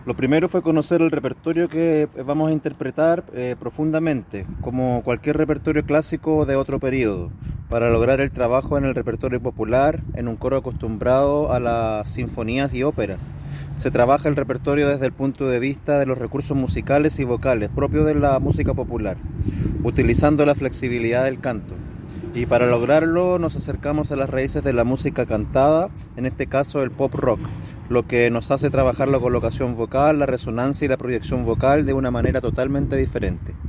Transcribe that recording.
Lo primero fue conocer el repertorio que vamos a interpretar profundamente, como cualquier repertorio clásico de otro periodo, para lograr el trabajo en el repertorio popular, en un coro acostumbrado a las sinfonías y óperas. Se trabaja el repertorio desde el punto de vista de los recursos musicales y vocales propios de la música popular, utilizando la flexibilidad del canto. Y para lograrlo nos acercamos a las raíces de la música cantada, en este caso el pop rock, lo que nos hace trabajar la colocación vocal, la resonancia y la proyección vocal de una manera totalmente diferente.